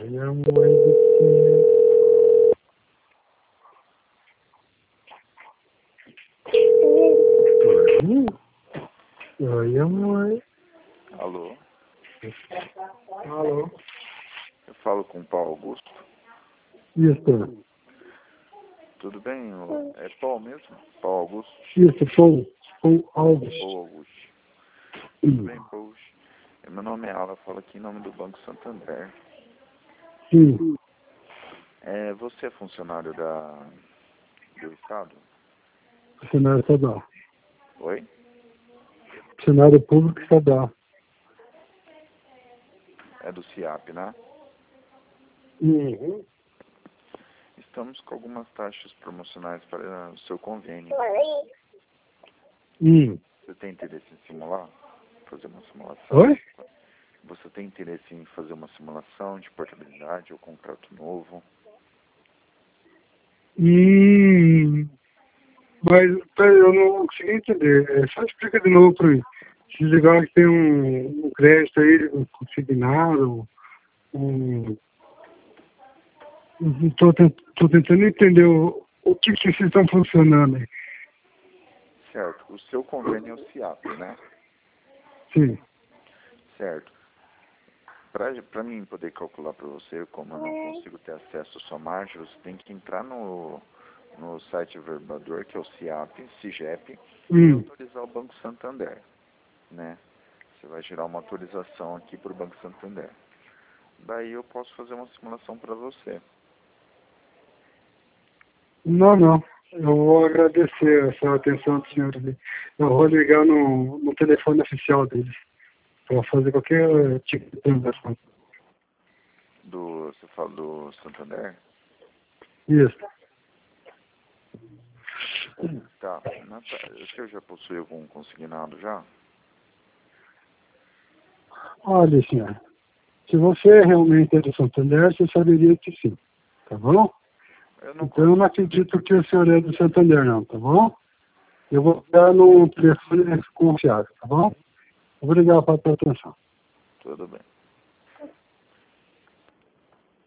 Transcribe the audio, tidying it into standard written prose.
Oi, amor do céu. Oi, amor. Alô? Alô? Eu falo com o Paulo Augusto. Isso. Tudo bem? É Paulo mesmo? Paulo Augusto? Isso, Paulo Alves. Paulo Augusto. Tudo bem, Paulo? Meu nome é Ala, falo aqui em nome do Banco Santander. Sim. Você é funcionário do Estado? Funcionário estadual. Oi? Funcionário público estadual. É do CIAP, né? Uhum. Estamos com algumas taxas promocionais para o seu convênio. Você tem interesse em simular? Fazer uma simulação? Oi? Você tem interesse em fazer uma simulação de portabilidade ou contrato novo? Mas peraí, eu não consegui entender. Só explica de novo para mim. Se ligar que tem um crédito aí, um consignado, Estou tentando entender o que vocês estão funcionando aí. Certo. O seu convênio é o CIAP, né? Sim. Certo. Para mim poder calcular para você, como eu não consigo ter acesso à sua margem, você tem que entrar no site verbador, que é o CIAP, CIGEP, e autorizar o Banco Santander, né? Você vai gerar uma autorização aqui para o Banco Santander. Daí eu posso fazer uma simulação para você. Não. Eu vou agradecer essa atenção do senhor ali. Eu vou ligar no telefone oficial deles para fazer qualquer tipo de transação. Você fala do Santander? Isso. Tá. O senhor já possui algum consignado já? Olha, senhor. Se você realmente é do Santander, você saberia que sim. Tá bom? Então eu não acredito que o senhor é do Santander, não. Tá bom? Eu vou ficar no telefone confiável. Tá bom? Obrigado pela sua atenção. Tudo bem.